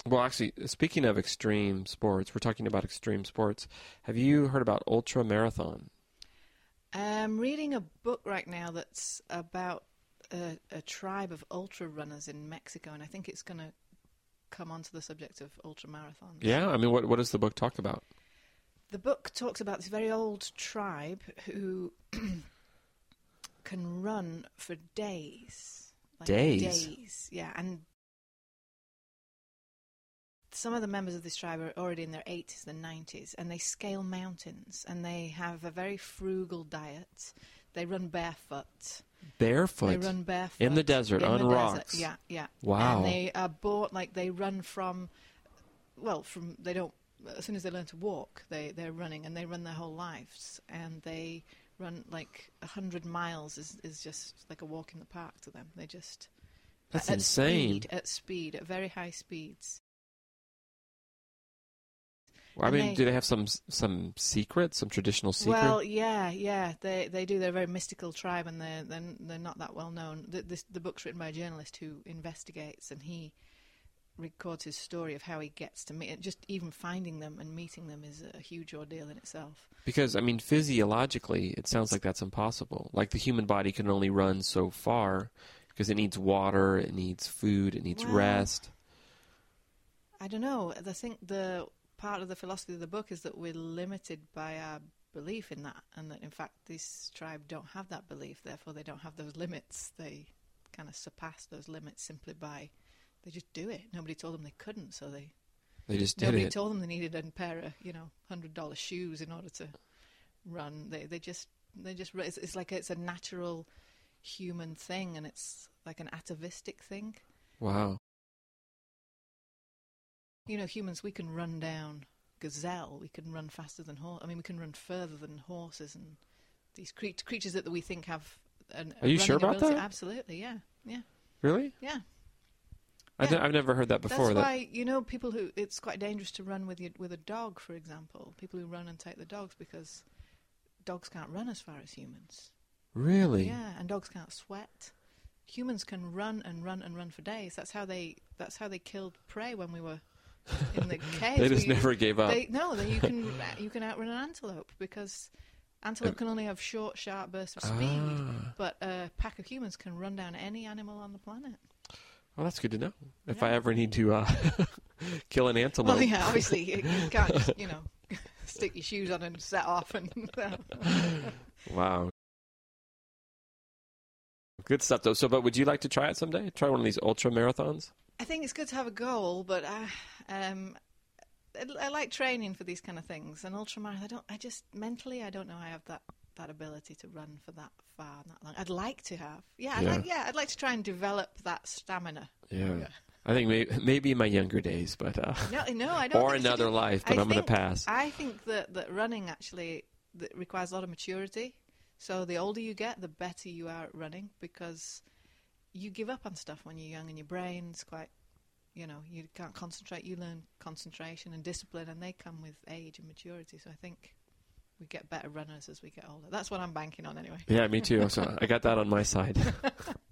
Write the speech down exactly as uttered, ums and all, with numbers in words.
Well, actually, speaking of extreme sports, we're talking about extreme sports. Have you heard about ultra marathon? I'm reading a book right now that's about a, a tribe of ultra runners in Mexico, and I think it's going to come onto the subject of ultra marathons. Yeah? I mean, what what does the book talk about? The book talks about this very old tribe who can run for days. Like Days? Days, yeah. And some of the members of this tribe are already in their eighties and nineties, and they scale mountains, and they have a very frugal diet. They run barefoot. Barefoot? They run barefoot. In the desert, in on the rocks? Desert. Yeah, yeah. Wow. And they are bought, like, they run from, well, from, they don't, as soon as they learn to walk, they, they're running, and they run their whole lives. And they run, like, a hundred miles is, is just like a walk in the park to them. They just... That's at insane. Speed, at speed, at very high speeds. Well, I And mean, they- do they have some some secret, some traditional secret? Well, yeah, yeah, they they do. They're a very mystical tribe, and they're they're, they're not that well known. The, this, the book's written by a journalist who investigates, and he records his story of how he gets to meet. Just even finding them and meeting them is a huge ordeal in itself. Because, I mean, physiologically, it sounds like that's impossible. Like the human body can only run so far because it needs water, it needs food, it needs Well, rest. I don't know. I think the part of the philosophy of the book is that we're limited by our belief in that, and that in fact this tribe don't have that belief, therefore they don't have those limits. They kind of surpass those limits simply by, they just do it. Nobody told them they couldn't, so they They just did nobody it. told them they needed a pair of, you know, hundred dollar shoes in order to run. They they just they just it's, it's like it's a natural human thing, and it's like an atavistic thing. Wow. You know, humans, we can run down gazelle. We can run faster than horse. I mean, we can run further than horses and these cre- creatures that we think have. An, Are you running sure about ability. that? Absolutely, yeah, yeah, Really? yeah. I've, Yeah. ne- I've never heard that before. That's that why, you know, people who it's quite dangerous to run with your, with a dog, for example. People who run and take the dogs because dogs can't run as far as humans. Really? Yeah, and dogs can't sweat. Humans can run and run and run for days. That's how they. That's how they killed prey when we were in the caves. They just We- never gave up. They, no, they, you can you can outrun an antelope because antelope can only have short, sharp bursts of speed. Ah. But a pack of humans can run down any animal on the planet. Well, that's good to know. If Yeah. I ever need to uh, kill an antelope. Well, yeah, obviously you, you can't just, you know, stick your shoes on and set off and. Wow. Good stuff, though. So, but would you like to try it someday? Try one of these ultra marathons? I think it's good to have a goal, but I, um, I, I like training for these kind of things. And ultramarathon, I don't. I just mentally, I don't know. I have that, that ability to run for that far, and that long. I'd like to have. Yeah, I'd Yeah. like, yeah. I'd like to try and develop that stamina. Yeah. Yeah. I think maybe, maybe in my younger days, but uh, No, no, I don't. or think so. another life, but I I'm going to think- pass. I think that, that running actually that requires a lot of maturity. So the older you get, the better you are at running because you give up on stuff when you're young and your brain's quite, you know, you can't concentrate. You learn concentration and discipline, and they come with age and maturity. So I think we get better runners as we get older. That's what I'm banking on anyway. Yeah, me too. So I got that on my side.